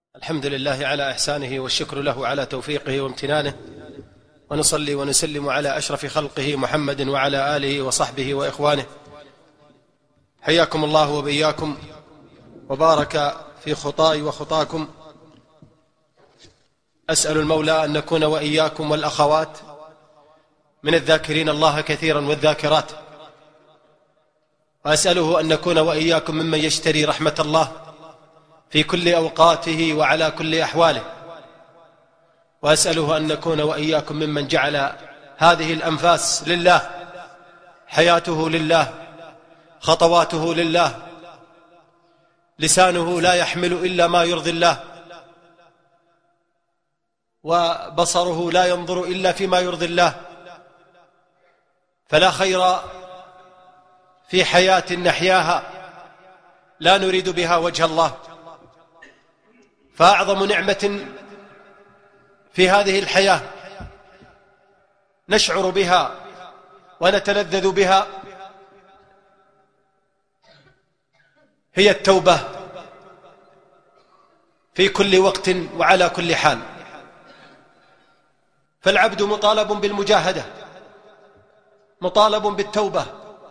الحمد لله على إحسانه والشكر له على توفيقه وامتنانه، ونصلي ونسلم على أشرف خلقه محمد وعلى آله وصحبه وإخوانه. حياكم الله وبإياكم وبارك في خطاي وخطاكم. أسأل المولى أن نكون وإياكم والأخوات من الذاكرين الله كثيرا والذاكرات، وأسأله أن نكون وإياكم ممن يشتري رحمة الله في كل أوقاته وعلى كل أحواله، وأسأله أن نكون وإياكم ممن جعل هذه الأنفاس لله، حياته لله، خطواته لله، لسانه لا يحمل إلا ما يرضي الله، وبصره لا ينظر إلا فيما يرضي الله. فلا خير في حياة نحياها لا نريد بها وجه الله، فأعظم نعمة في هذه الحياة نشعر بها ونتلذذ بها هي التوبة في كل وقت وعلى كل حال. فالعبد مطالب بالمجاهدة، مطالب بالتوبة،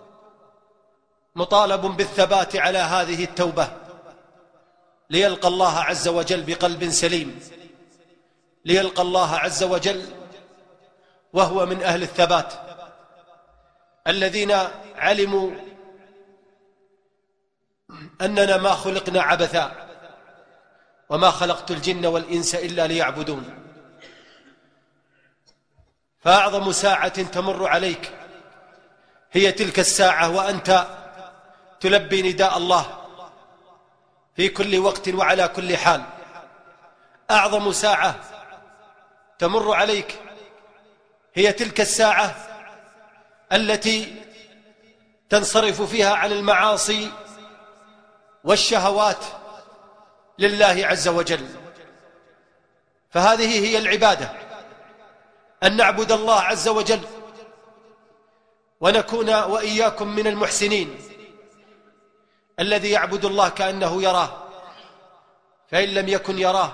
مطالب بالثبات على هذه التوبة ليلقى الله عز وجل بقلب سليم، ليلقى الله عز وجل وهو من أهل الثبات الذين علموا أننا ما خلقنا عبثا وما خلقت الجن والإنس إلا ليعبدون. فأعظم ساعة تمر عليك هي تلك الساعة وأنت تلبي نداء الله في كل وقت وعلى كل حال. أعظم ساعة تمر عليك هي تلك الساعة التي تنصرف فيها عن المعاصي والشهوات لله عز وجل. فهذه هي العبادة، أن نعبد الله عز وجل ونكون وإياكم من المحسنين، الذي يعبد الله كأنه يراه، فإن لم يكن يراه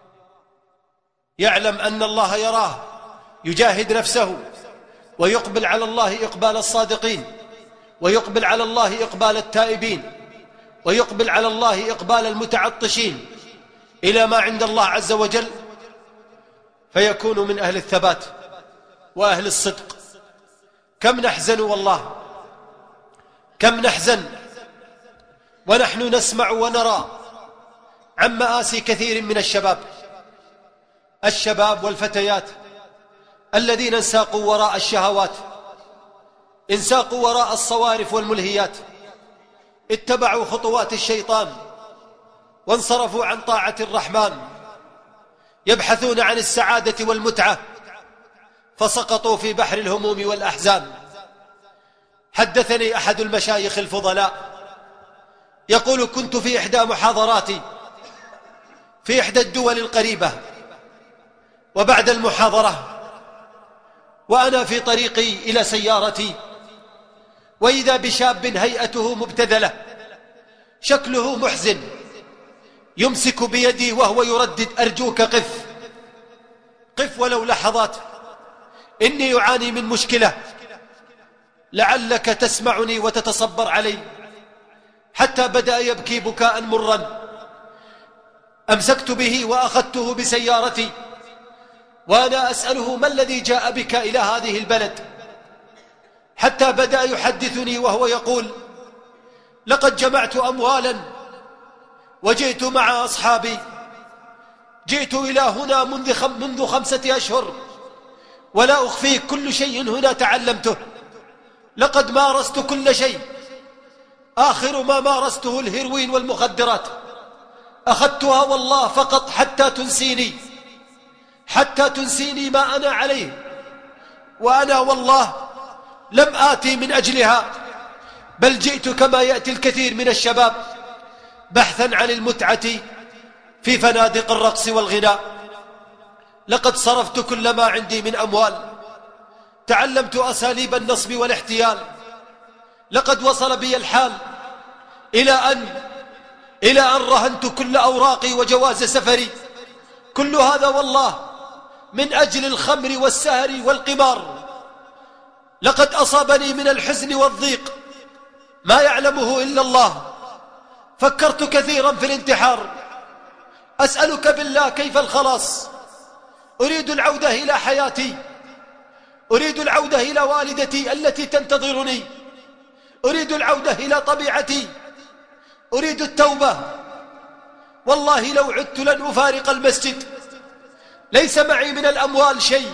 يعلم أن الله يراه، يجاهد نفسه ويقبل على الله إقبال الصادقين، ويقبل على الله إقبال التائبين، ويقبل على الله إقبال المتعطشين إلى ما عند الله عز وجل، فيكون من أهل الثبات وأهل الصدق. كم نحزن والله، كم نحزن ونحن نسمع ونرى عن مآسي كثير من الشباب والفتيات الذين انساقوا وراء الشهوات، انساقوا وراء الصوارف والملهيات، اتبعوا خطوات الشيطان وانصرفوا عن طاعة الرحمن، يبحثون عن السعادة والمتعة فسقطوا في بحر الهموم والأحزان. حدثني أحد المشايخ الفضلاء يقول: كنت في إحدى محاضراتي في إحدى الدول القريبة، وبعد المحاضرة وأنا في طريقي إلى سيارتي، وإذا بشاب هيئته مبتذلة، شكله محزن، يمسك بيدي وهو يردد: أرجوك قف، قف ولو لحظات، إني أعاني من مشكلة، لعلك تسمعني وتتصبر علي. حتى بدأ يبكي بكاء مرا، أمسكت به وأخذته بسيارتي وأنا أسأله: ما الذي جاء بك إلى هذه البلد؟ حتى بدأ يحدثني وهو يقول: لقد جمعت أموالا وجئت مع أصحابي، جئت إلى هنا منذ 5 أشهر، ولا أخفيك كل شيء هنا تعلمته، لقد مارست كل شيء، آخر ما مارسته الهيروين والمخدرات، أخذتها والله فقط حتى تنسيني ما أنا عليه، وأنا والله لم آتي من أجلها، بل جئت كما يأتي الكثير من الشباب بحثا عن المتعة في فنادق الرقص والغناء. لقد صرفت كل ما عندي من أموال، تعلمت أساليب النصب والاحتيال، لقد وصل بي الحال إلى أن إلى أن رهنت كل أوراقي وجواز سفري. كل هذا والله من أجل الخمر والسهر والقمار. لقد أصابني من الحزن والضيق ما يعلمه إلا الله. فكرت كثيرا في الانتحار. أسألك بالله كيف الخلاص؟ أريد العودة إلى حياتي، أريد العودة إلى والدتي التي تنتظرني، أريد العودة إلى طبيعتي، أريد التوبة. والله لو عدت لن أفارق المسجد. ليس معي من الأموال شيء،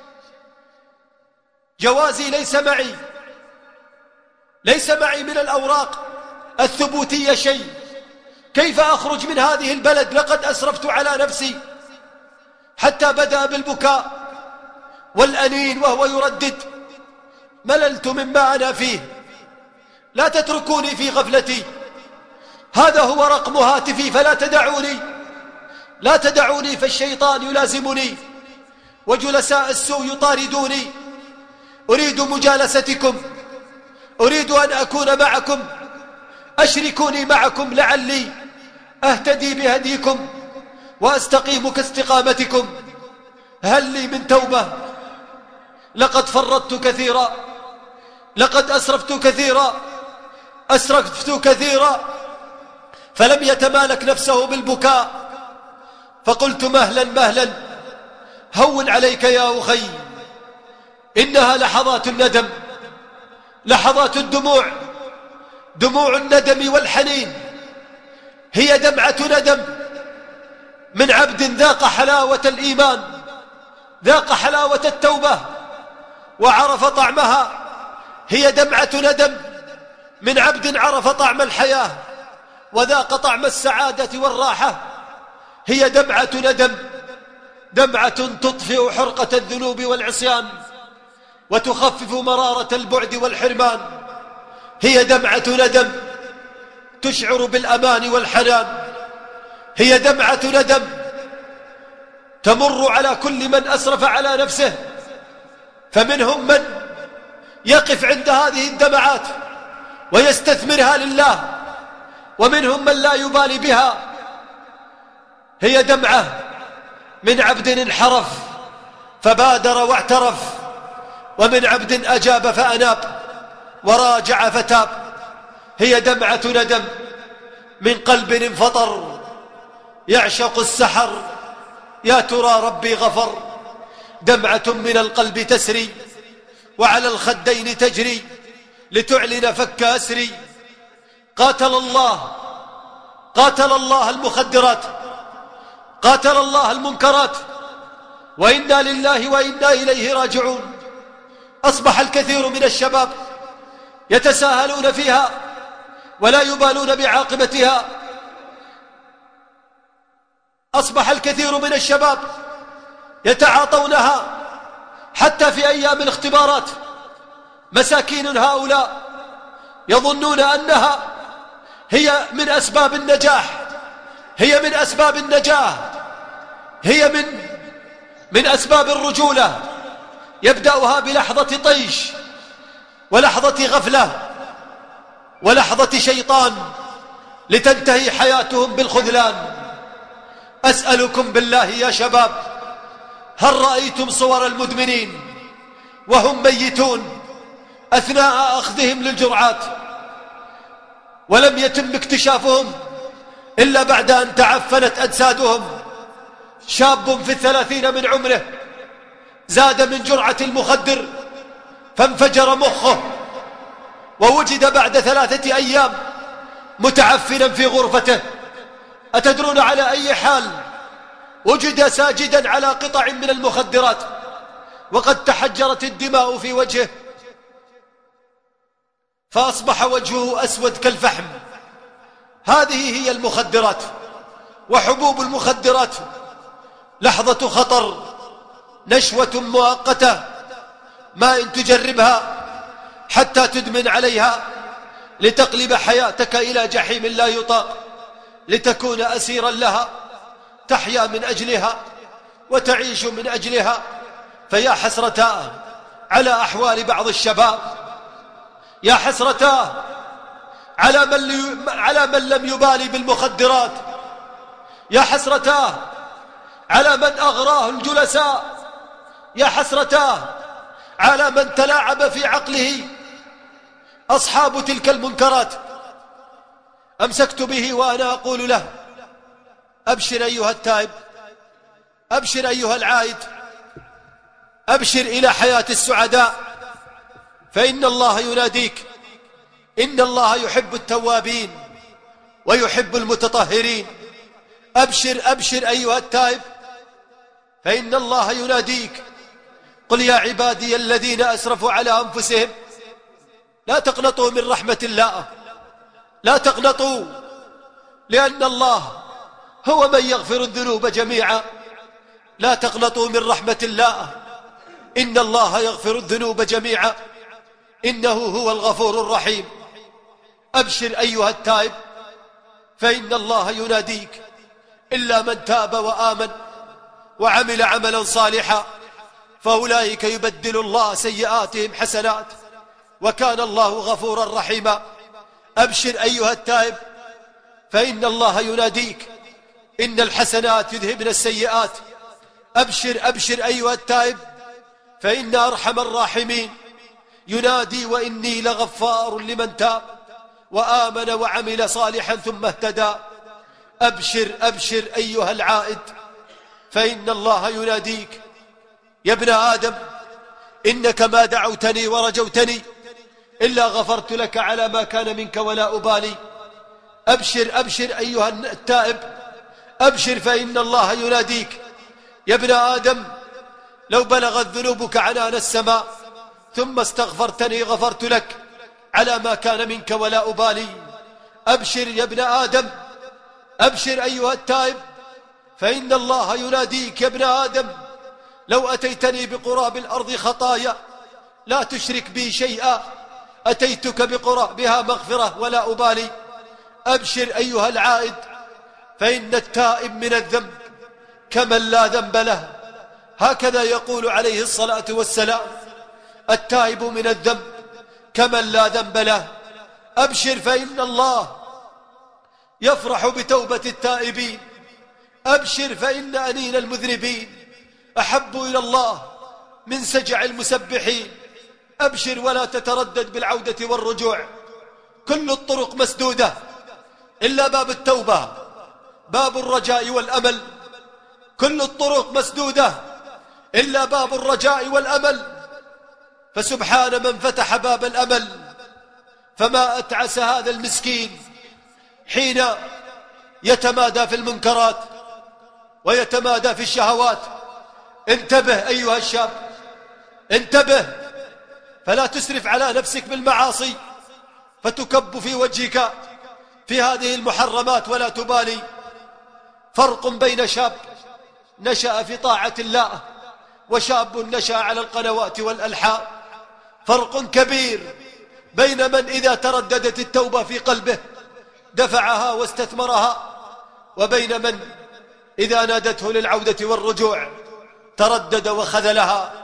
جوازي ليس معي، ليس معي من الأوراق الثبوتية شيء. كيف أخرج من هذه البلد؟ لقد أسرفت على نفسي. حتى بدأ بالبكاء والأنين وهو يردد: مللت مما أنا فيه، لا تتركوني في غفلتي. هذا هو رقم هاتفي فلا تدعوني، لا تدعوني فالشيطان يلازمني وجلساء السوء يطاردوني. أريد مجالستكم، أريد أن أكون معكم، أشركوني معكم لعلي أهتدي بهديكم وأستقيم كاستقامتكم. هل لي من توبة؟ لقد فرطت كثيرا، لقد أسرفت كثيرا، أسرفت كثيرا. فلم يتمالك نفسه بالبكاء، فقلت: مهلا مهلا، هون عليك يا أخي، إنها لحظات الندم، لحظات الدموع، دموع الندم والحنين. هي دمعة ندم من عبد ذاق حلاوة الإيمان، ذاق حلاوة التوبة وعرف طعمها. هي دمعة ندم من عبد عرف طعم الحياة وذاق طعم السعادة والراحة. هي دمعة ندم، دمعة تطفئ حرقة الذنوب والعصيان وتخفف مرارة البعد والحرمان. هي دمعة ندم تشعر بالأمان والحنان. هي دمعة ندم تمر على كل من أسرف على نفسه، فمنهم من يقف عند هذه الدمعات ويستثمرها لله، ومنهم من لا يبالي بها. هي دمعة من عبد انحرف فبادر واعترف، ومن عبد أجاب فأناب وراجع فتاب. هي دمعة ندم من قلب انفطر يعشق السحر، يا ترى ربي غفر. دمعة من القلب تسري وعلى الخدين تجري لتعلن فك أسري. قاتل الله، قاتل الله المخدرات، قاتل الله المنكرات، وإنا لله وإنا إليه راجعون. أصبح الكثير من الشباب يتساهلون فيها ولا يبالون بعاقبتها. أصبح الكثير من الشباب يتعاطونها حتى في أيام الاختبارات. مساكين هؤلاء يظنون أنها هي من أسباب النجاح، هي من أسباب النجاح، هي من أسباب الرجولة. يبدأها بلحظة طيش ولحظة غفلة ولحظة شيطان لتنتهي حياتهم بالخذلان. أسألكم بالله يا شباب، هل رأيتم صور المدمنين وهم ميتون أثناء أخذهم للجرعات ولم يتم اكتشافهم إلا بعد أن تعفنت أجسادهم؟ شاب في 30 من عمره زاد من جرعة المخدر فانفجر مخه، ووجد بعد 3 أيام متعفنا في غرفته. أتدرون على أي حال؟ وجد ساجدا على قطع من المخدرات وقد تحجرت الدماء في وجهه، فأصبح وجهه أسود كالفحم. هذه هي المخدرات وحبوب المخدرات. لحظة خطر، نشوة مؤقتة، ما إن تجربها حتى تدمن عليها لتقلب حياتك إلى جحيم لا يطاق، لتكون أسيرا لها، تحيا من أجلها وتعيش من أجلها. فيا حسرتاه على أحوال بعض الشباب، يا حسرتاه على من لم يبالي بالمخدرات، يا حسرتاه على من أغراه الجلساء، يا حسرتاه على من تلاعب في عقله أصحاب تلك المنكرات. أمسكت به وأنا أقول له: أبشر أيها التائب، أبشر أيها العائد، أبشر إلى حياة السعداء، فإن الله يناديك. إن الله يحب التوابين ويحب المتطهرين. أبشر أبشر أيها التائب، فإن الله يناديك. قل يا عبادي الذين أسرفوا على أنفسهم لا تقنطوا من رحمة الله، لا تقنطوا، لأن الله هو من يغفر الذنوب جميعا. لا تقنطوا من رحمة الله، إن الله يغفر الذنوب جميعا، إنه هو الغفور الرحيم. أبشر أيها التائب، فإن الله يناديك. إلا من تاب وآمن وعمل عملا صالحا فأولئك يبدل الله سيئاتهم حسنات وكان الله غفورا رحيما. أبشر أيها التائب، فإن الله يناديك. إن الحسنات يذهبن السيئات. أبشر أبشر أيها التائب، فإن أرحم الراحمين ينادي: وإني لغفار لمن تاب وآمن وعمل صالحا ثم اهتدى. أبشر أبشر أيها العائد، فإن الله يناديك. يا ابن آدم، إنك ما دعوتني ورجوتني إلا غفرت لك على ما كان منك ولا أبالي. أبشر أبشر أيها التائب، أبشر، فإن الله يناديك. يا ابن آدم، لو بلغت ذنوبك عنان السماء ثم استغفرتني غفرت لك على ما كان منك ولا أبالي. أبشر يا ابن آدم، أبشر أيها التائب، فإن الله يناديك. يا ابن آدم، لو أتيتني بقراب الأرض خطايا لا تشرك بي شيئا أتيتك بقرابها مغفرة ولا أبالي. أبشر أيها العائد، فإن التائب من الذنب كمن لا ذنب له. هكذا يقول عليه الصلاة والسلام: التائب من الذنب كمن لا ذنب له. أبشر، فإن الله يفرح بتوبة التائبين. أبشر، فإن أنين المذنبين أحب إلى الله من سجع المسبحين. أبشر ولا تتردد بالعودة والرجوع، كل الطرق مسدودة إلا باب التوبة، باب الرجاء والأمل. كل الطرق مسدودة إلا باب الرجاء والأمل. فسبحان من فتح باب الأمل. فما أتعس هذا المسكين حين يتمادى في المنكرات ويتمادى في الشهوات. انتبه أيها الشاب، انتبه، فلا تسرف على نفسك بالمعاصي فتكب في وجهك في هذه المحرمات ولا تبالي. فرق بين شاب نشأ في طاعة الله وشاب نشأ على القنوات والألحان. فرق كبير بين من إذا ترددت التوبة في قلبه دفعها واستثمرها، وبين من إذا نادته للعودة والرجوع تردد وخذلها.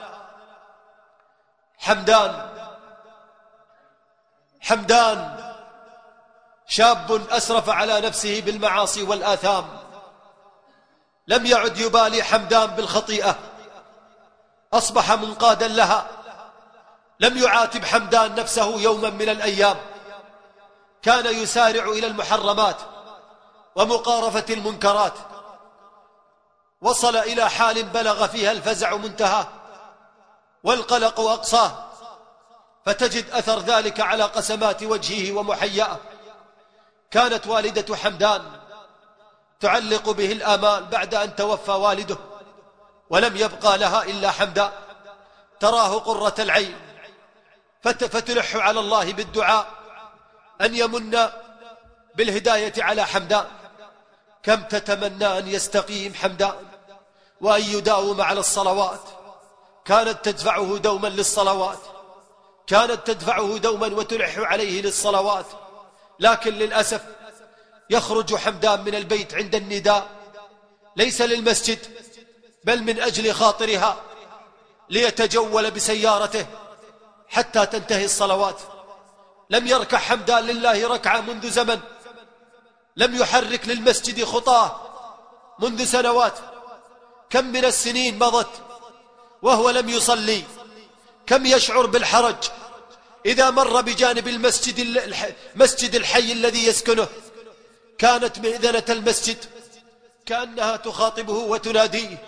حمدان شاب أسرف على نفسه بالمعاصي والآثام. لم يعد يبالي حمدان بالخطيئة، أصبح منقادا لها. لم يعاتب حمدان نفسه يوما من الأيام، كان يسارع إلى المحرمات ومقارفة المنكرات. وصل إلى حال بلغ فيها الفزع منتهاه والقلق أقصاه، فتجد أثر ذلك على قسمات وجهه ومحياه. كانت والدة حمدان تعلق به الآمال بعد أن توفى والده، ولم يبقى لها إلا حمدان تراه قرة العين، فتلح على الله بالدعاء أن يمن بالهداية على حمدان. كم تتمنى أن يستقيم حمدان وأن يداوم على الصلوات. كانت تدفعه دوما للصلوات، كانت تدفعه دوما وتلح عليه للصلوات، لكن للأسف يخرج حمدان من البيت عند النداء ليس للمسجد بل من أجل خاطرها، ليتجول بسيارته حتى تنتهي الصلوات. لم يركع حمدان لله ركعة منذ زمن، لم يحرك للمسجد خطاه منذ سنوات. كم من السنين مضت وهو لم يصلي. كم يشعر بالحرج إذا مر بجانب مسجد الحي الذي يسكنه. كانت مئذنة المسجد كأنها تخاطبه وتناديه: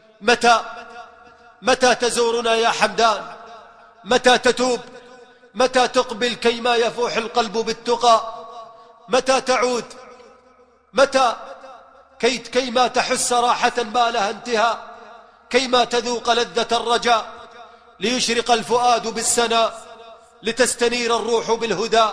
متى تزورنا يا حمدان؟ متى تتوب؟ متى تقبل كيما يفوح القلب بالتقى؟ متى تعود؟ متى كيما تحس راحة ما لها انتهاء، كيما تذوق لذة الرجاء، ليشرق الفؤاد بالسناء، لتستنير الروح بالهدى.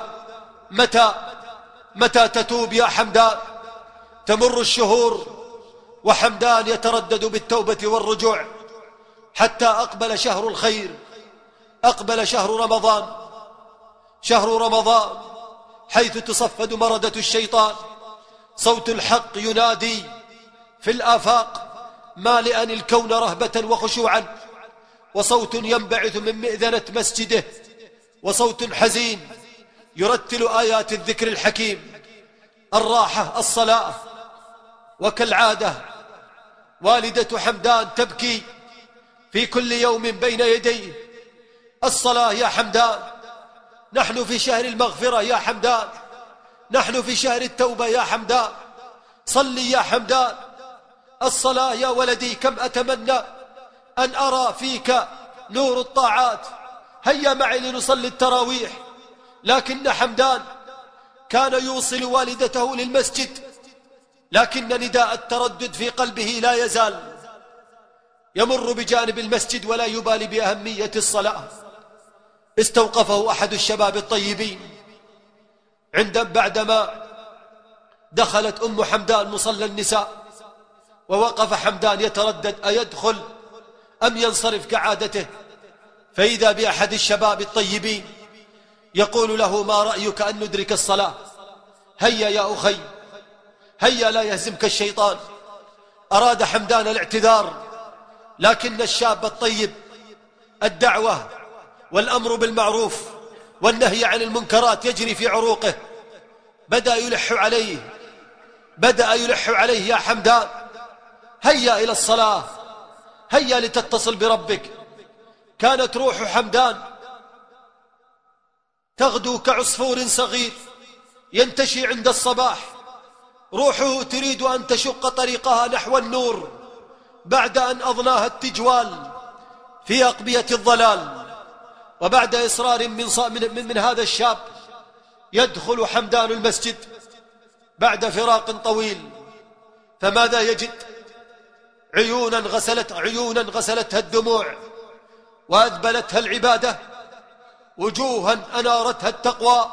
متى تتوب يا حمدان؟ تمر الشهور وحمدان يتردد بالتوبة والرجوع، حتى أقبل شهر الخير، أقبل شهر رمضان حيث تصفد مردة الشيطان. صوت الحق ينادي في الآفاق مالئا الكون رهبة وخشوعا، وصوت ينبعث من مئذنة مسجده، وصوت حزين يرتل آيات الذكر الحكيم. الراحة الصلاة. وكالعادة والدة حمدان تبكي في كل يوم بين يديه: الصلاة يا حمدان، نحن في شهر المغفرة يا حمدان، نحن في شهر التوبة يا حمدان، صلي يا حمدان. الصلاة يا ولدي، كم أتمنى أن أرى فيك نور الطاعات، هيا معي لنصلي التراويح. لكن حمدان كان يوصل والدته للمسجد، لكن نداء التردد في قلبه لا يزال. يمر بجانب المسجد ولا يبالي بأهمية الصلاة. استوقفه أحد الشباب الطيبين بعدما دخلت أم حمدان مصلى النساء، ووقف حمدان يتردد أيدخل أم ينصرف كعادته، فإذا بأحد الشباب الطيبين يقول له: ما رأيك أن ندرك الصلاة؟ هيا يا أخي، هيا لا يهزمك الشيطان. أراد حمدان الاعتذار، لكن الشاب الطيب الدعوة والأمر بالمعروف والنهي عن المنكرات يجري في عروقه. بدأ يلح عليه: يا حمدان، هيا إلى الصلاة، هيا لتتصل بربك. كانت روح حمدان تغدو كعصفور صغير ينتشي عند الصباح. روحه تريد أن تشق طريقها نحو النور بعد أن أضناها التجوال في أقبية الضلال. وبعد إصرار من هذا الشاب يدخل حمدان المسجد بعد فراق طويل، فماذا يجد؟ عيونا غسلتها الدموع وأذبلتها العبادة، وجوها أنارتها التقوى،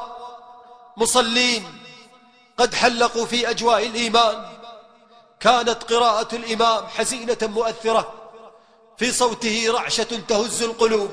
مصلين قد حلقوا في أجواء الإيمان. كانت قراءة الإمام حزينة مؤثرة، في صوته رعشة تهز القلوب.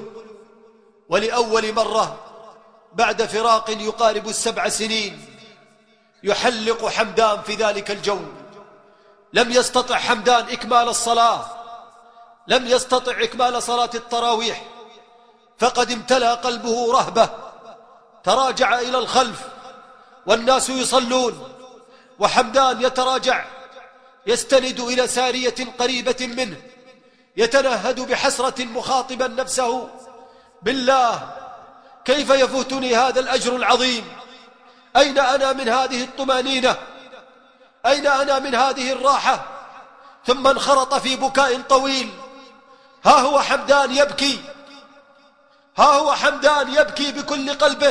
ولأول مرة بعد فراق يقارب 7 سنين يحلق حمدان في ذلك الجو. لم يستطع حمدان إكمال الصلاة، لم يستطع إكمال صلاة التراويح، فقد امتلأ قلبه رهبة. تراجع إلى الخلف والناس يصلون، وحمدان يتراجع يستند إلى سارية قريبة منه، يتنهد بحسرة مخاطبا نفسه: بالله، كيف يفوتني هذا الأجر العظيم؟ أين أنا من هذه الطمانينة؟ أين أنا من هذه الراحة؟ ثم انخرط في بكاء طويل. ها هو حمدان يبكي، ها هو حمدان يبكي بكل قلبه،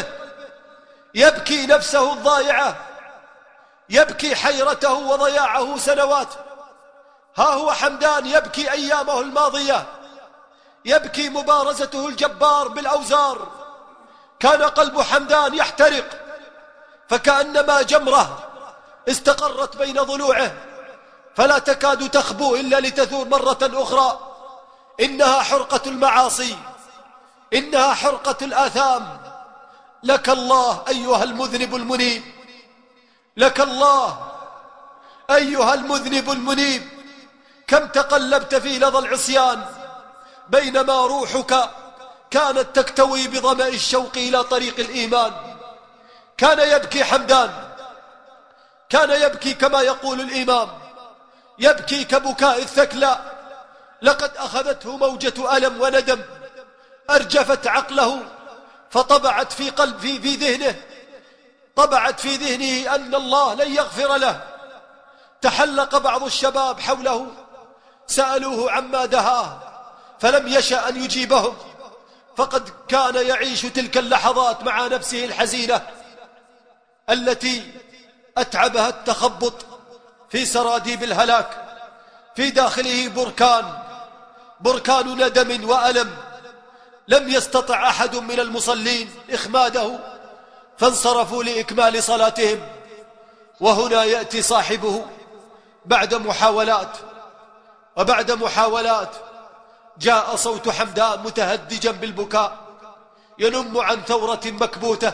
يبكي نفسه الضائعة، يبكي حيرته وضياعه سنوات. ها هو حمدان يبكي أيامه الماضية، يبكي مبارزته الجبار بالأوزار. كان قلب حمدان يحترق، فكأنما جمرة استقرت بين ضلوعه، فلا تكاد تخبو إلا لتثور مرة أخرى. إنها حرقة المعاصي، إنها حرقة الآثام. لك الله أيها المذنب المنيب، لك الله أيها المذنب المنيب. كم تقلبت في لظى العصيان بينما روحك كانت تكتوي بظمأ الشوق إلى طريق الإيمان. كان يبكي حمدان، كان يبكي كما يقول الإمام، يبكي كبكاء الثكلى. لقد أخذته موجة ألم وندم أرجفت عقله، فطبعت في ذهنه، طبعت في ذهنه أن الله لن يغفر له. تحلق بعض الشباب حوله سألوه عما دهاه فلم يشأ أن يجيبهم، فقد كان يعيش تلك اللحظات مع نفسه الحزينة التي أتعبها التخبط في سراديب الهلاك. في داخله بركان ندم وألم. لم يستطع أحد من المصلين إخماده، فانصرفوا لإكمال صلاتهم. وهنا يأتي صاحبه بعد محاولات جاء صوت حمدان متهدجا بالبكاء ينم عن ثورة مكبوتة: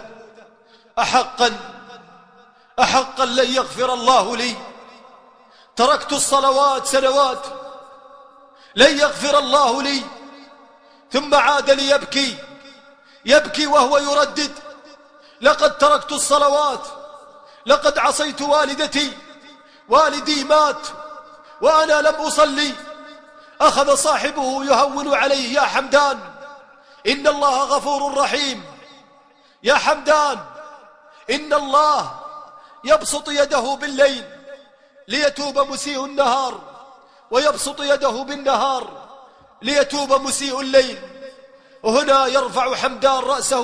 أحقا لن يغفر الله لي، تركت الصلوات سنوات، لن يغفر الله لي. ثم عاد ليبكي، يبكي وهو يردد: لقد تركت الصلوات، لقد عصيت والدتي، والدي مات وأنا لم أصلي. أخذ صاحبه يهون عليه: يا حمدان إن الله غفور رحيم، يا حمدان إن الله يبسط يده بالليل ليتوب مسيء النهار، ويبسط يده بالنهار ليتوب مسيء الليل. وهنا يرفع حمدان رأسه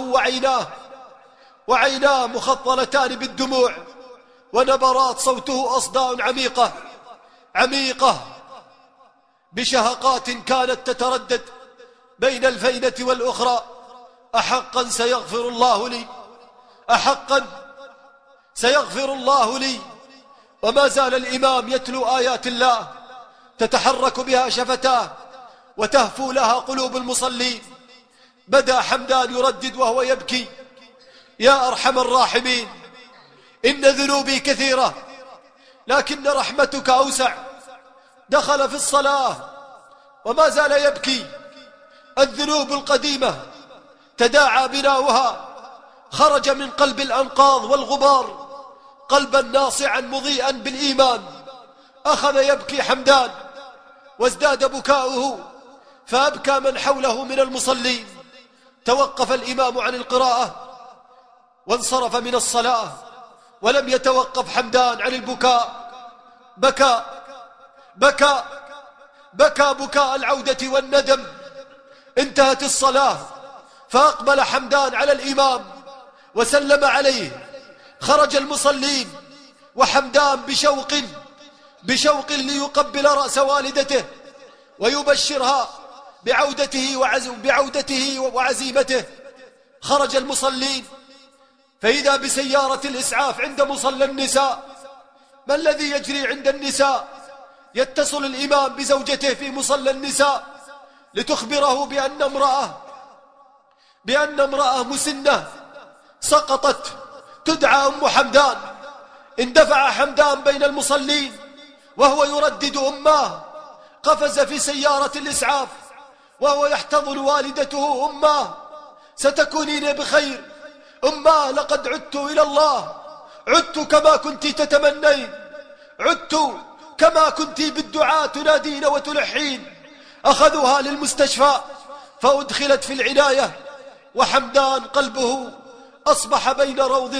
وعيناه مخطلتان بالدموع، ونبرات صوته أصداء عميقة بشهقات كانت تتردد بين الفينة والأخرى: أحقا سيغفر الله لي، أحقا سيغفر الله لي. وما زال الإمام يتلو آيات الله تتحرك بها شفتاه وتهفو لها قلوب المصلين. بدأ حمدان يردد وهو يبكي: يا أرحم الراحمين، إن ذنوبي كثيرة لكن رحمتك أوسع. دخل في الصلاة وما زال يبكي. الذنوب القديمة تداعى بناؤها، خرج من قلب الأنقاض والغبار قلبا ناصعا مضيئا بالإيمان. أخذ يبكي حمدان وازداد بكاؤه، فأبكى من حوله من المصلين. توقف الإمام عن القراءة وانصرف من الصلاة، ولم يتوقف حمدان عن البكاء. بكى بكاء العودة والندم. انتهت الصلاة، فأقبل حمدان على الإمام وسلم عليه. خرج المصلين وحمدان بشوق ليقبل رأس والدته ويبشرها بعودته وعزيمته. خرج المصلين فإذا بسيارة الإسعاف عند مصلى النساء. ما الذي يجري عند النساء؟ يتصل الإمام بزوجته في مصلى النساء لتخبره بأن امرأة مسنة سقطت تدعى أم حمدان. اندفع حمدان بين المصلين وهو يردد أماه. قفز في سيارة الإسعاف وهو يحتضن والدته: أماه ستكونين بخير، أماه لقد عدت إلى الله، عدت كما كنت تتمنين، عدت كما كنت بالدعاء تنادين وتلحين. أخذوها للمستشفى فأدخلت في العناية، وحمدان قلبه أصبح بين روض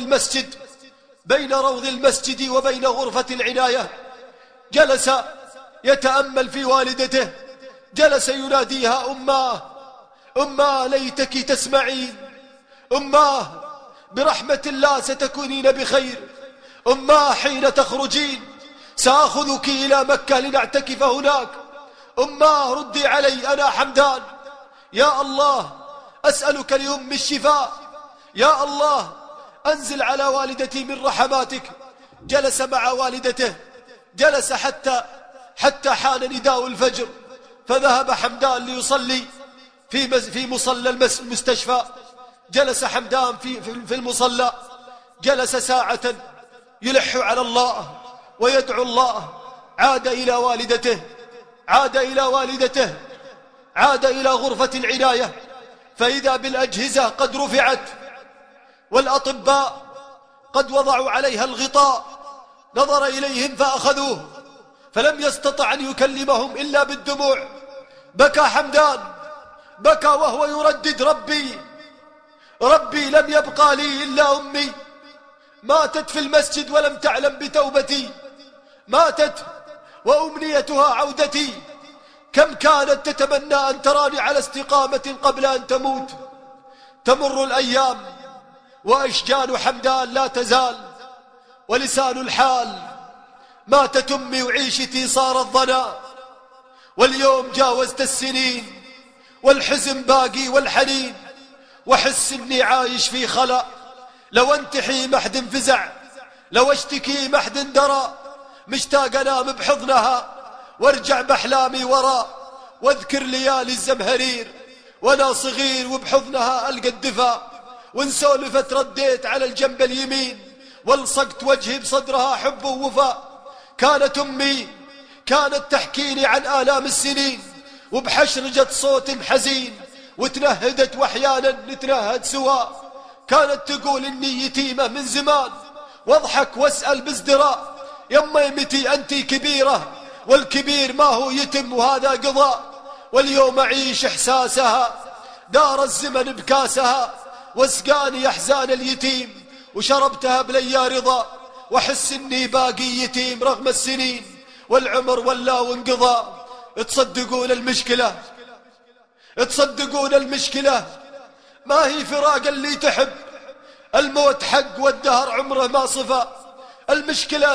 المسجد وبين غرفة العناية. جلس يتأمل في والدته، جلس يناديها: أماه ليتك تسمعين، أماه برحمة الله ستكونين بخير، أماه حين تخرجين سأخذك إلى مكة لنعتكف هناك، أماه ردي علي أنا حمدان، يا الله أسألك لأم الشفاء، يا الله أنزل على والدتي من رحماتك. جلس مع والدته، جلس حتى حان نداء الفجر، فذهب حمدان ليصلي في مصلى المستشفى. جلس حمدان في المصلى، جلس ساعة يلح على الله ويدعو الله. عاد إلى غرفة العناية، فإذا بالأجهزة قد رفعت والأطباء قد وضعوا عليها الغطاء، نظر إليهم فأخذوه، فلم يستطع أن يكلمهم إلا بالدموع. بكى حمدان، بكى وهو يردد: ربي ربي لم يبقى لي إلا أمي، ماتت في المسجد ولم تعلم بتوبتي، ماتت وأمنيتها عودتي، كم كانت تتمنى أن تراني على استقامة قبل أن تموت. تمر الأيام وأشجان حمدان لا تزال، ولسان الحال: ماتت أمي وعيشتي صارت ضنا، واليوم جاوزت السنين والحزن باقي والحنين، وحس إني عايش في خلا، لو انتحي ما حد انفزع، لو اشتكي ما حد درى، مشتاق انام بحضنها وارجع باحلامي ورا، واذكر ليالي الزمهرير وانا صغير وبحضنها القى الدفا، ونسولف ترديت على الجنب اليمين والصقت وجهي بصدرها حب ووفا. كانت امي كانت تحكيني عن آلام السنين وبحشرجة صوت حزين، وتنهدت واحيانا نتنهد سوا. كانت تقول اني يتيمة من زمان، واضحك واسأل بازدراء: يما متي انتي كبيرة والكبير ما هو يتم وهذا قضاء. واليوم اعيش احساسها، دار الزمن بكاسها، واسقاني احزان اليتيم وشربتها بليا رضا، واحس اني باقي يتيم رغم السنين والعمر ولا وانقضى. تصدقون المشكلة ما هي فراق اللي تحب، الموت حق والدهر عمره ما صفى. المشكلة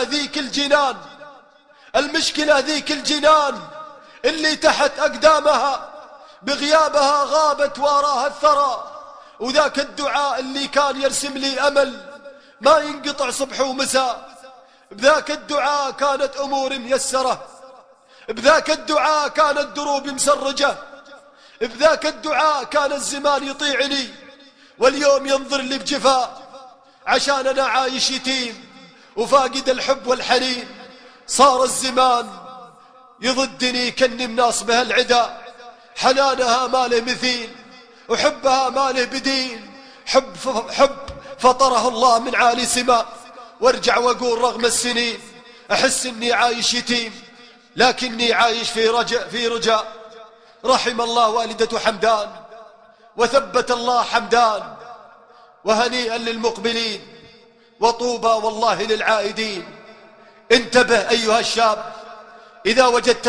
ذيك الجنان اللي تحت أقدامها، بغيابها غابت واراها الثرى. وذاك الدعاء اللي كان يرسم لي أمل ما ينقطع صبح ومساء، بذاك الدعاء كانت أمور ميسرة، بذاك الدعاء كانت دروب مسرجة، بذاك الدعاء كان الزمان يطيعني واليوم ينظر لي بجفاء، عشان أنا عايش يتيم وفاقد الحب والحنين. صار الزمان يضدني كني مناصبها العدا، حنانها ما له مثيل وحبها ما له بديل، حب فطره الله من عالي سماء. وارجع واقول رغم السنين احس اني عايش يتيم، لكني عايش في رجاء. رحم الله والدة حمدان وثبت الله حمدان، وهنيئا للمقبلين وطوبى والله للعائدين. انتبه أيها الشاب، إذا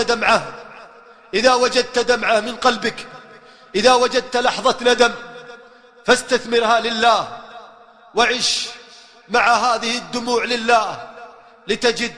وجدت دمعة من قلبك، إذا وجدت لحظة ندم فاستثمرها لله، وعش مع هذه الدموع لله، لتجد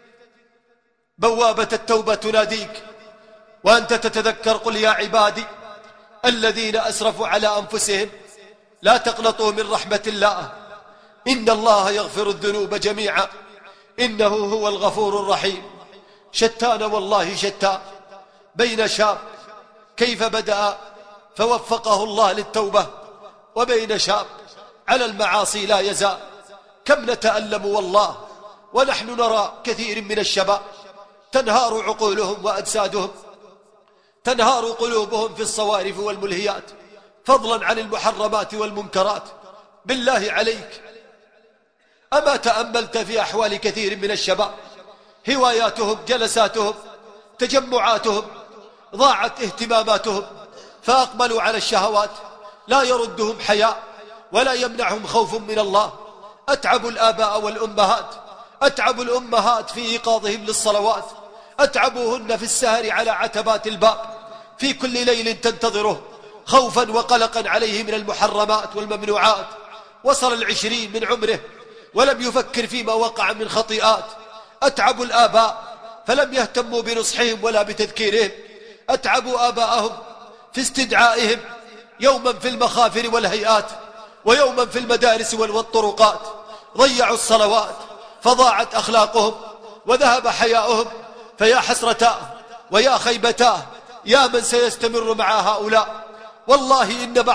بوابة التوبة تناديك وأنت تتذكر: قل يا عبادي الذين أسرفوا على أنفسهم لا تقنطوا من رحمة الله، إن الله يغفر الذنوب جميعا إنه هو الغفور الرحيم. شتان والله شتان بين شاب كيف بدأ فوفقه الله للتوبة، وبين شاب على المعاصي لا يزال. كم نتألم والله ونحن نرى كثير من الشباب تنهار عقولهم وأجسادهم، تنهار قلوبهم في الصوارف والملهيات، فضلا عن المحرمات والمنكرات. بالله عليك، أما تأملت في أحوال كثير من الشباب؟ هواياتهم، جلساتهم، تجمعاتهم، ضاعت اهتماماتهم فأقبلوا على الشهوات، لا يردهم حياء ولا يمنعهم خوف من الله. أتعب الآباء والأمهات، أتعب الأمهات في إيقاظهم للصلوات، أتعبوهن في السهر على عتبات الباب في كل ليل تنتظره خوفا وقلقا عليه من المحرمات والممنوعات. وصل 20 من عمره ولم يفكر فيما وقع من خطيئات. أتعب الآباء فلم يهتموا بنصحهم ولا بتذكيرهم، أتعبوا آباءهم في استدعائهم يوما في المخافر والهيئات ويوما في المدارس والطرقات. ضيعوا الصلوات فضاعت أخلاقهم وذهب حياؤهم. فيا حسرتاه ويا خيبتاه يا من سيستمر مع هؤلاء. والله إن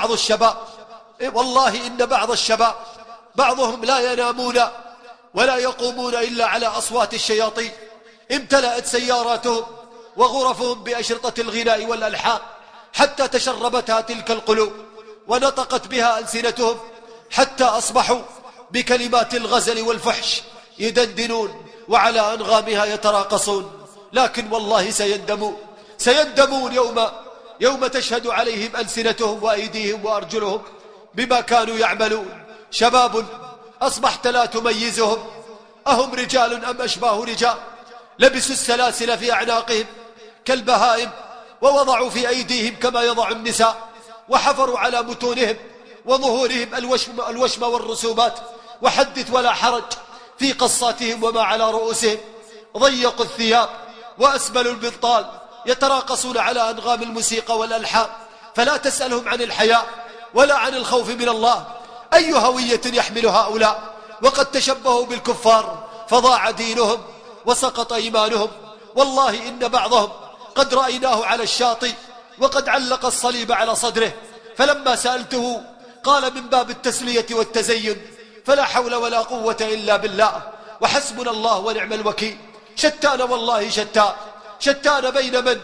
بعض الشباب بعضهم لا ينامون ولا يقومون إلا على أصوات الشياطين. امتلأت سياراتهم وغرفهم بأشرطة الغناء والألحان حتى تشربتها تلك القلوب ونطقت بها ألسنتهم، حتى أصبحوا بكلمات الغزل والفحش يدندنون وعلى أنغامها يتراقصون، لكن والله سيندمون يوم تشهد عليهم ألسنتهم وأيديهم وأرجلهم بما كانوا يعملون. شباب أصبحت لا تميزهم، أهم رجال أم أشباه رجال؟ لبسوا السلاسل في أعناقهم كالبهائم، ووضعوا في أيديهم كما يضع النساء، وحفروا على متونهم وظهورهم الوشم والرسومات، وحدث ولا حرج في قصاتهم وما على رؤوسهم. ضيقوا الثياب وأسبلوا البنطال، يتراقصون على أنغام الموسيقى والألحان، فلا تسألهم عن الحياء ولا عن الخوف من الله. أي هوية يحمل هؤلاء وقد تشبهوا بالكفار فضاع دينهم وسقط إيمانهم. والله إن بعضهم قد رأيناه على الشاطئ وقد علق الصليب على صدره، فلما سألته قال من باب التسلية والتزين: فلا حول ولا قوة إلا بالله، وحسبنا الله ونعم الوكيل. شتان والله شتان بين من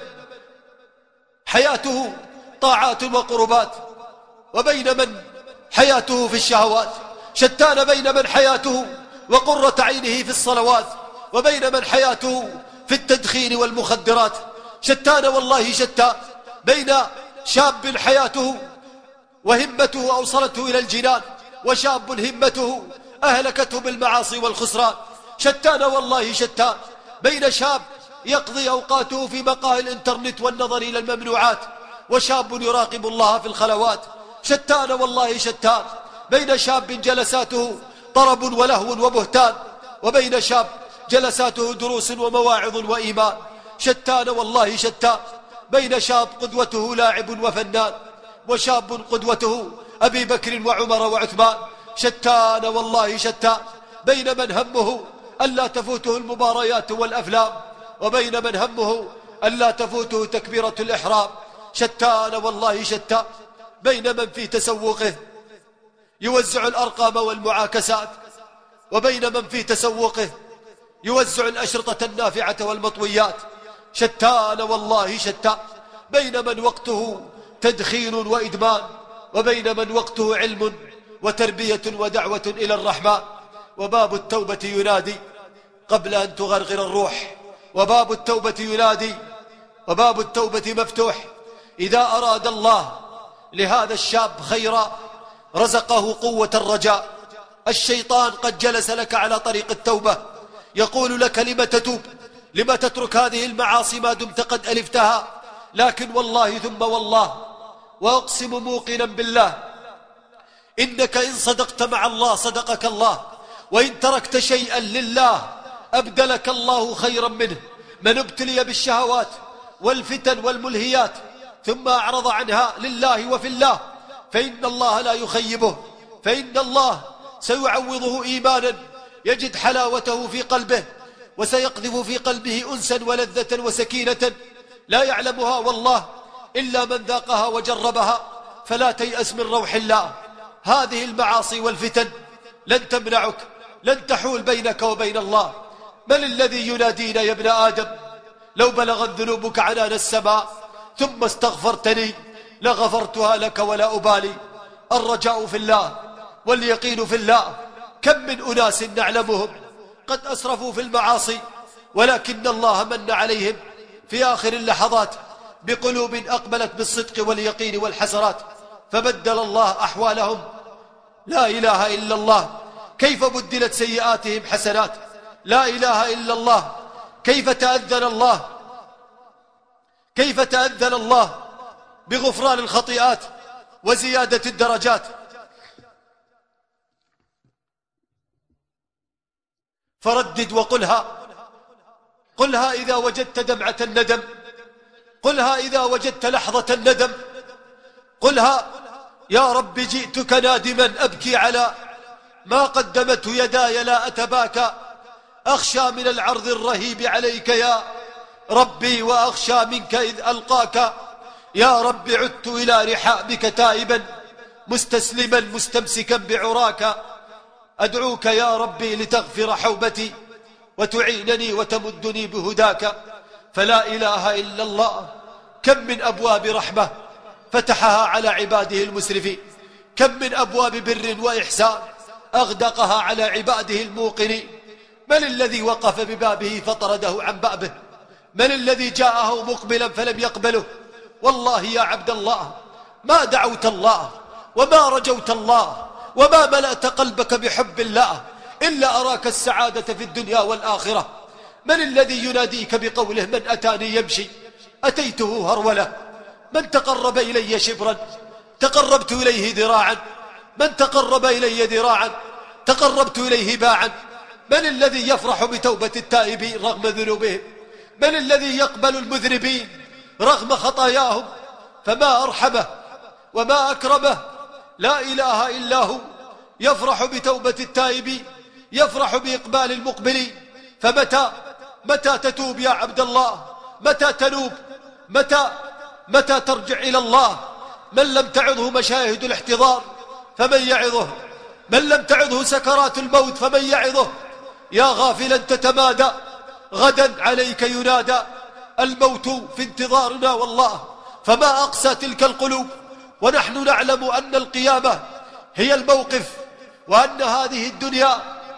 حياته طاعات وقربات وبين من حياته في الشهوات، شتان بين من حياته وقرة عينه في الصلوات وبين من حياته في التدخين والمخدرات. شتان والله شتان بين شاب حياته وهمته أوصلته إلى الجنان وشاب همته أهلكته بالمعاصي والخسران. شتان والله شتان بين شاب يقضي أوقاته في مقاهي الإنترنت والنظر إلى الممنوعات وشاب يراقب الله في الخلوات. شتان والله شتان بين شاب جلساته طرب ولهو وبهتان وبين شاب جلساته دروس ومواعظ وإيمان. شتان والله شتان بين شاب قدوته لاعب وفنان وشاب قدوته أبي بكر وعمر وعثمان. شتان والله شتان بين من همه ألا تفوته المباريات والأفلام وبين من همه ألا تفوته تكبيرة الإحرام. شتان والله شتان بين من في تسوقه يوزع الأرقام والمعاكسات وبين من في تسوقه يوزع الأشرطة النافعة والمطويات. شتان والله شتان بين من وقته تدخين وإدمان وبين من وقته علم وتربية ودعوة إلى الرحمن. وباب التوبة ينادي قبل أن تغرغر الروح، وباب التوبة ينادي وباب التوبة مفتوح. إذا أراد الله لهذا الشاب خيرا رزقه قوة الرجاء. الشيطان قد جلس لك على طريق التوبة يقول لك: لم تتوب؟ لم تترك هذه المعاصي ما دمت قد ألفتها؟ لكن والله ثم والله وأقسم موقنا بالله إنك إن صدقت مع الله صدقك الله، وإن تركت شيئا لله أبدلك الله خيرا منه. من ابتلي بالشهوات والفتن والملهيات ثم أعرض عنها لله وفي الله فإن الله لا يخيبه، فإن الله سيعوضه إيمانا يجد حلاوته في قلبه، وسيقذف في قلبه أنسا ولذة وسكينة لا يعلمها والله إلا من ذاقها وجربها. فلا تيأس من روح الله. هذه المعاصي والفتن لن تمنعك، لن تحول بينك وبين الله. من الذي ينادينا يا ابن آدم؟ لو بلغت ذنوبك عنان السماء ثم استغفرتني لغفرتها لك ولا أبالي. الرجاء في الله واليقين في الله. كم من أناس نعلمهم قد أسرفوا في المعاصي ولكن الله من عليهم في آخر اللحظات بقلوب أقبلت بالصدق واليقين والحسرات فبدل الله أحوالهم. لا إله إلا الله. كيف بدلت سيئاتهم حسنات؟ لا إله إلا الله. كيف تأذن الله بغفران الخطيئات وزيادة الدرجات. فردد وقلها، قلها إذا وجدت دمعة الندم، قلها إذا وجدت لحظة الندم، قلها: يا رب جئتك نادما أبكي على ما قدمته يداي لا أتباكى، أخشى من العرض الرهيب عليك يا ربي وأخشى منك إذ ألقاك. يا رب عدت إلى رحابك تائبا مستسلما مستمسكا بعراك، أدعوك يا ربي لتغفر حوبتي وتعينني وتمدني بهداك. فلا إله إلا الله. كم من أبواب رحمة فتحها على عباده المسرفين، كم من أبواب بر وإحسان أغدقها على عباده الموقنين. من الذي وقف ببابه فطرده عن بابه؟ من الذي جاءه مقبلا فلم يقبله؟ والله يا عبد الله ما دعوت الله وما رجوت الله وما ملأت قلبك بحب الله إلا أراك السعادة في الدنيا والآخرة. من الذي يناديك بقوله من أتاني يمشي أتيته هرولة؟ من تقرب إلي شبرا تقربت إليه ذراعا، من تقرب إلي ذراعا تقربت إليه باعا. من الذي يفرح بتوبة التائبين رغم ذنوبهم؟ من الذي يقبل المذنبين رغم خطاياهم؟ فما أرحمه وما أكرمه، لا إله إلا هو. يفرح بتوبة التائبين، يفرح بإقبال المقبلين. متى تتوب يا عبد الله؟ متى تنوب؟ متى ترجع إلى الله؟ من لم تعظه مشاهد الاحتضار فمن يعظه؟ من لم تعظه سكرات الموت فمن يعظه؟ يا غافلا تتمادى، غدا عليك ينادى. الموت في انتظارنا والله، فما أقسى تلك القلوب. ونحن نعلم أن القيامة هي الموقف، وأن هذه الدنيا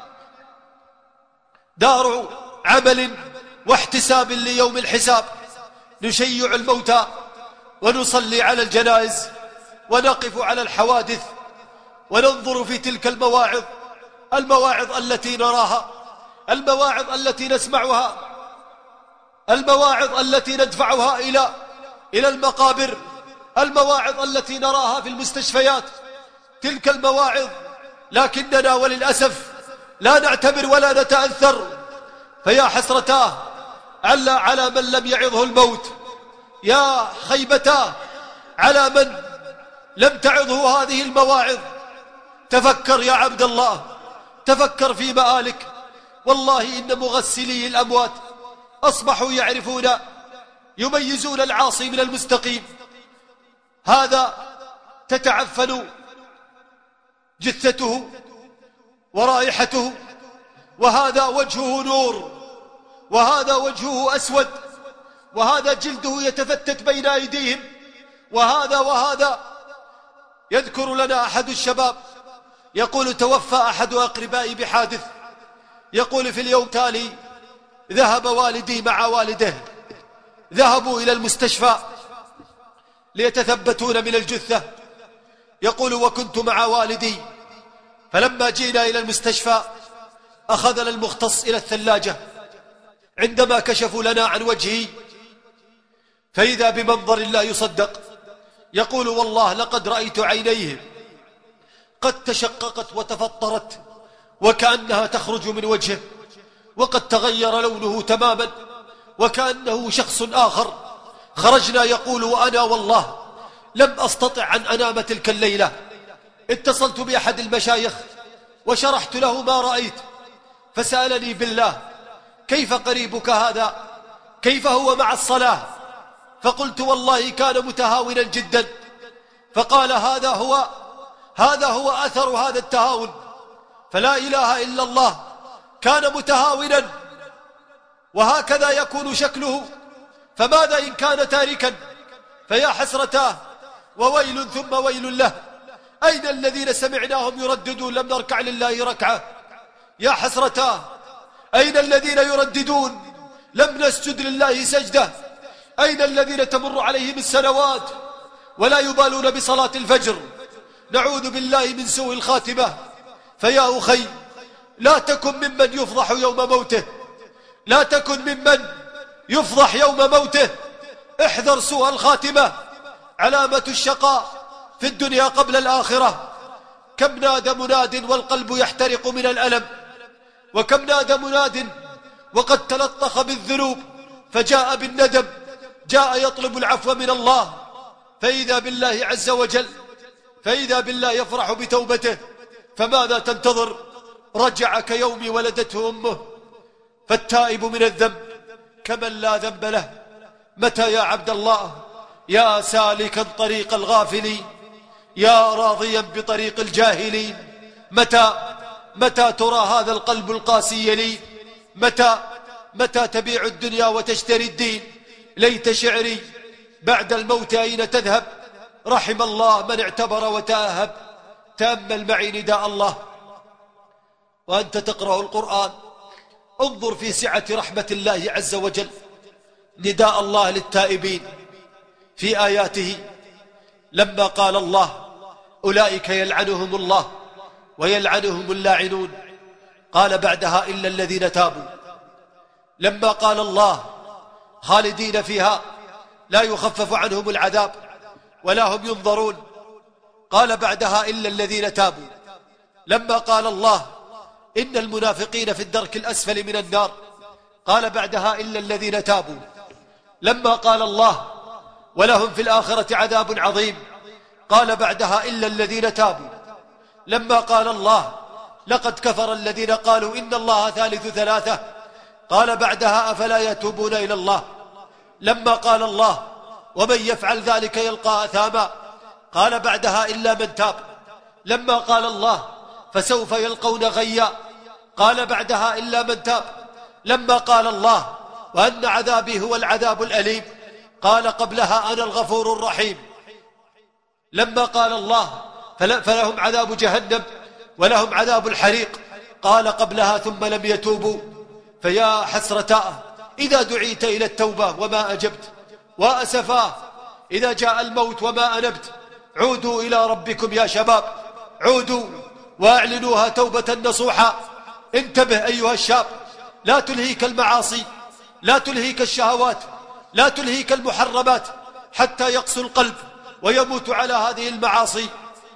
دار عمل واحتساب ليوم الحساب. نشيع الموتى ونصلي على الجنائز ونقف على الحوادث وننظر في تلك المواعظ التي نراها، المواعظ التي نسمعها، المواعظ التي ندفعها إلى المقابر، المواعظ التي نراها في المستشفيات. تلك المواعظ لكننا وللأسف لا نعتبر ولا نتأثر. فيا حسرتاه على من لم يعظه الموت، يا خيبتاه على من لم تعظه هذه المواعظ. تفكر يا عبد الله، تفكر في مآلك. والله إن مغسلي الأموات أصبحوا يعرفون يميزون العاصي من المستقيم. هذا تتعفن جثته ورائحته، وهذا وجهه نور، وهذا وجهه أسود، وهذا جلده يتفتت بين أيديهم، وهذا. يذكر لنا أحد الشباب يقول توفى أحد أقربائي بحادث، يقول في اليوم التالي ذهب والدي مع والده، ذهبوا إلى المستشفى ليتثبتون من الجثة. يقول وكنت مع والدي، فلما جئنا إلى المستشفى أخذنا المختص إلى الثلاجة. عندما كشفوا لنا عن وجهي فإذا بمنظر لا يصدق. يقول والله لقد رأيت عينيه قد تشققت وتفطرت وكأنها تخرج من وجهه، وقد تغير لونه تماما وكأنه شخص آخر. خرجنا يقول وأنا والله لم أستطع أن أنام تلك الليلة. اتصلت بأحد المشايخ وشرحت له ما رأيت، فسألني بالله كيف قريبك هذا، كيف هو مع الصلاة؟ فقلت والله كان متهاونا جدا. فقال هذا هو أثر هذا التهاون. فلا إله إلا الله، كان متهاونا وهكذا يكون شكله، فماذا إن كان تاركا؟ فيا حسرتاه وويل ثم ويل له. أين الذين سمعناهم يرددون لم نركع لله ركعة؟ يا حسرتاه أين الذين يرددون لم نسجد لله سجدة؟ أين الذين تمر عليهم السنوات ولا يبالون بصلاة الفجر؟ نعوذ بالله من سوء الخاتمة. فيا أخي لا تكن ممن يفضح يوم موته، لا تكن ممن يفضح يوم موته. احذر سوء الخاتمة، علامة الشقاء في الدنيا قبل الآخرة. كم نادى مناد والقلب يحترق من الألم، وكم نادى مناد وقد تلطخ بالذنوب فجاء بالندم، جاء يطلب العفو من الله، فإذا بالله عز وجل، فإذا بالله يفرح بتوبته. فماذا تنتظر؟ رجع كيوم ولدته أمه. فالتائب من الذنب كمن لا ذنب له. متى يا عبد الله يا سالكا طريق الغافلين، يا راضيا بطريق الجاهلين، متى ترى هذا القلب القاسي يلين؟ متى تبيع الدنيا وتشتري الدين؟ ليت شعري بعد الموت أين تذهب؟ رحم الله من اعتبر وتأهب. تأمل معي نداء الله وأنت تقرأ القرآن انظر في سعة رحمة الله عز وجل نداء الله للتائبين في آياته لما قال الله أولئك يلعنهم الله ويلعنهم اللاعنون قال بعدها إلا الذين تابوا. لما قال الله خالدين فيها لا يخفف عنهم العذاب ولا هم ينظرون قال بعدها إلا الذين تابوا. لما قال الله إن المنافقين في الدرك الأسفل من النار قال بعدها إلا الذين تابوا. لما قال الله ولهم في الآخرة عذاب عظيم قال بعدها إلا الذين تابوا. لما قال الله لقد كفر الذين قالوا إن الله ثالث ثلاثة قال بعدها أفلا يتوبون إلى الله. لما قال الله ومن يفعل ذلك يلقى أثاما قال بعدها إلا من تاب. لما قال الله فسوف يلقون غيا قال بعدها إلا من تاب. لما قال الله وأن عذابي هو العذاب الأليم قال قبلها أنا الغفور الرحيم. لما قال الله فلهم عذاب جهنم ولهم عذاب الحريق قال قبلها ثم لم يتوبوا فيا حسرتاه إذا دعيت إلى التوبة وما أجبت وأسفاه إذا جاء الموت وما أنبت. عودوا إلى ربكم يا شباب، عودوا وأعلنوها توبة نصوحا. انتبه أيها الشاب، لا تلهيك المعاصي، لا تلهيك الشهوات، لا تلهيك المحرمات حتى يقسو القلب ويموت على هذه المعاصي.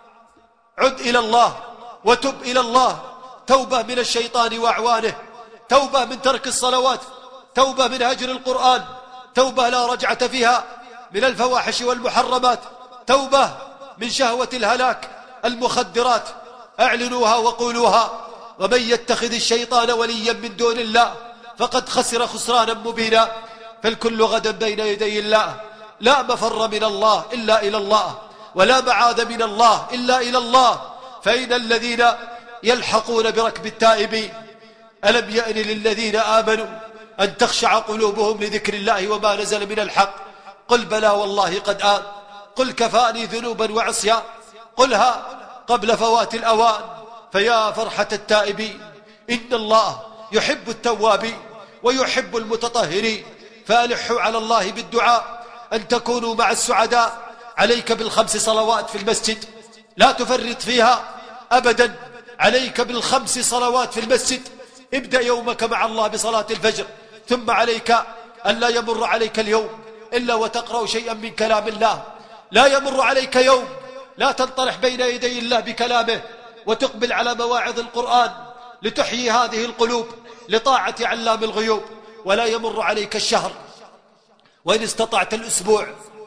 عد إلى الله وتب إلى الله توبة من الشيطان وأعوانه، توبة من ترك الصلوات، توبة من هجر القرآن، توبة لا رجعة فيها من الفواحش والمحرمات، توبة من شهوة الهلاك المخدرات. أعلنوها وقولوها. ومن يتخذ الشيطان وليا من دون الله فقد خسر خسرانا مبينا. فالكل غدا بين يدي الله، لا مفر من الله إلا إلى الله، ولا معاذ من الله إلا إلى الله. فإن الذين يلحقون بركب التائبين ألم يأن للذين آمنوا أن تخشع قلوبهم لذكر الله وما نزل من الحق. قل بلى والله قد آن، قل كفاني ذنوبا وعصيان، قلها قبل فوات الأوان. فيا فرحة التائبين، إن الله يحب التوابين ويحب المتطهرين. فألحوا على الله بالدعاء أن تكونوا مع السعداء. عليك بالخمس صلوات في المسجد، لا تفرط فيها أبدا. عليك بالخمس صلوات في المسجد. ابدأ يومك مع الله بصلاة الفجر، ثم عليك أن لا يمر عليك اليوم إلا وتقرأ شيئا من كلام الله. لا يمر عليك يوم لا تنطرح بين يدي الله بكلامه وتقبل على مواعظ القرآن لتحيي هذه القلوب لطاعة علام الغيوب. ولا يمر عليك الشهر، وإن استطعت الأسبوع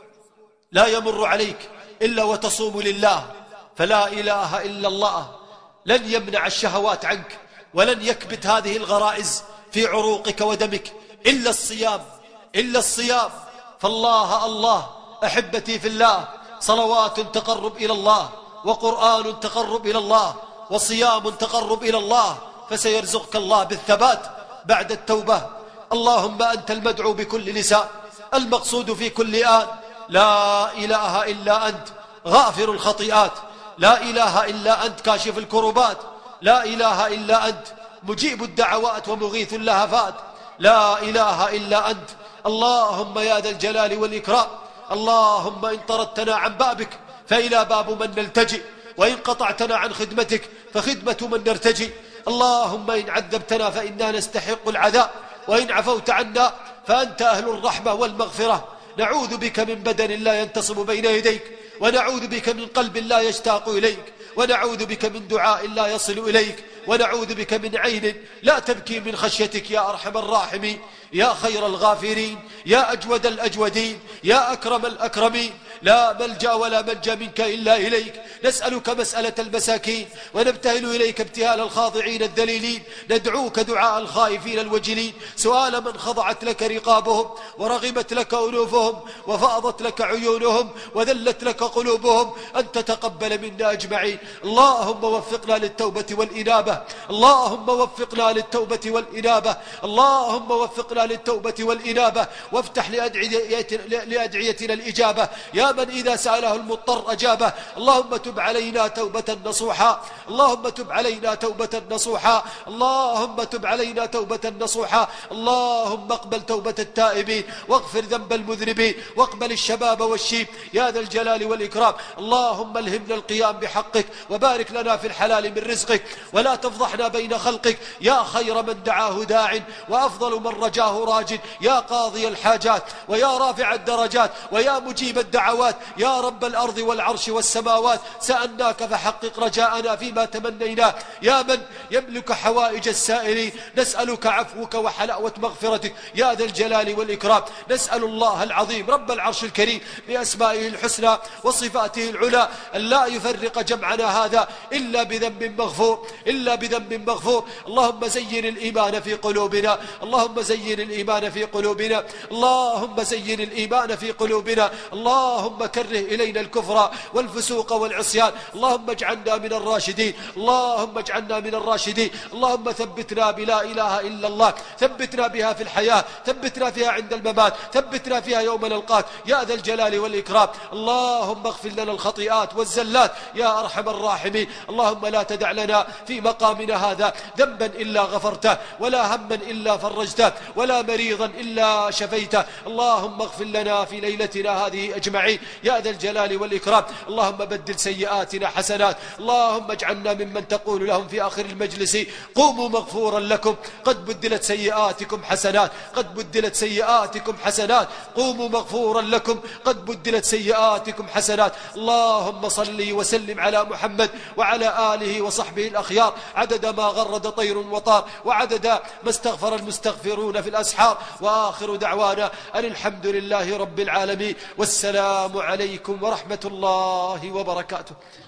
لا يمر عليك إلا وتصوم لله. فلا إله إلا الله لن يمنع الشهوات عنك، ولن يكبت هذه الغرائز في عروقك ودمك إلا الصيام، إلا الصيام. فالله الله أحبتي في الله، صلوات تقرب إلى الله، وقرآن تقرب إلى الله، وصيام تقرب إلى الله. فسيرزقك الله بالثبات بعد التوبة. اللهم أنت المدعو بكل لسان، المقصود في كل آن. لا إله إلا أنت غافر الخطيئات، لا إله إلا أنت كاشف الكربات، لا إله إلا أنت مجيب الدعوات ومغيث اللهفات، لا إله إلا أنت. اللهم يا ذا الجلال والإكرام، اللهم إن طردتنا عن بابك فإلى باب من نلتجئ، وإن قطعتنا عن خدمتك فخدمة من نرتجي. اللهم إن عذبتنا فإنا نستحق العذاب، وإن عفوت عنا فأنت أهل الرحمة والمغفرة. نعوذ بك من بدن لا ينتصب بين يديك، ونعوذ بك من قلب لا يشتاق إليك، ونعوذ بك من دعاء لا يصل إليك، ونعوذ بك من عين لا تبكي من خشيتك يا أرحم الراحمين، يا خير الغافرين، يا أجود الأجودين، يا أكرم الأكرمين. لا ملجأ ولا منجا منك إلا إليك. نسألك مسألة المساكين، ونبتهل إليك ابتهال الخاضعين الذليلين. ندعوك دعاء الخائفين الوجلين، سؤال من خضعت لك رقابهم، ورغمت لك أنوفهم، وفاضت لك عيونهم، وذلت لك قلوبهم، أن تتقبل منا أجمعين. اللهم وفقنا للتوبة والإنابة، اللهم وفقنا للتوبة والإنابة، اللهم وفقنا للتوبة والإنابة، وافتح لأدعيتنا الإجابة. يا من إذا سأله المضطر أجابه. اللهم تب تب علينا توبة نصوحا، اللهم تب علينا توبة نصوحا، اللهم تب علينا توبة نصوحا. اللهم اقبل توبة التائبين واغفر ذنب المذنبين واقبل الشباب والشيب يا ذا الجلال والإكرام. اللهم الهمنا القيام بحقك وبارك لنا في الحلال من رزقك ولا تفضحنا بين خلقك يا خير من دعاه داع وأفضل من رجاه راج، يا قاضي الحاجات ويا رافع الدرجات ويا مجيب الدعوات يا رب الأرض والعرش والسماوات. سألناك فحقق رجاءنا فيما تمنيناه يا من يملك حوائج السائلين. نسألك عفوك وحلاوة مغفرتك يا ذا الجلال والإكرام. نسأل الله العظيم رب العرش الكريم بأسمائه الحسنى وصفاته العلى أن لا يفرق جمعنا هذا إلا بذنب مغفور، إلا بذنب مغفور. اللهم زين الإيمان في قلوبنا، اللهم زين الإيمان في قلوبنا، اللهم زين الإيمان في قلوبنا. اللهم كره إلينا الكفر والفسوق والعصيان. اللهم اجعلنا من الراشدين، اللهم اجعلنا من الراشدين. اللهم ثبتنا بلا إله إلا الله، ثبتنا بها في الحياة، ثبتنا فيها عند الممات، ثبتنا فيها يوم نلقاك يا ذا الجلال والإكرام. اللهم اغفر لنا الخطيئات والزلات يا أرحم الراحمين. اللهم لا تدع لنا في مقامنا هذا ذنبا إلا غفرته ولا هما إلا فرجته ولا مريضا إلا شفيته. اللهم اغفر لنا في ليلتنا هذه أجمعين يا ذا الجلال والإكرام. اللهم بدل سيئاتنا حسنات، اللهم اجعلنا ممن تقول لهم في آخر المجلس قوموا مغفورا لكم قد بدلت سيئاتكم حسنات، قد بدلت سيئاتكم حسنات، قوموا مغفورا لكم قد بدلت سيئاتكم حسنات. اللهم صل وسلم على محمد وعلى آله وصحبه الأخيار عدد ما غرد طير وطار وعدد ما استغفر المستغفرون في الأسحار. وآخر دعوانا أن الحمد لله رب العالمين والسلام عليكم ورحمة الله وبركاته.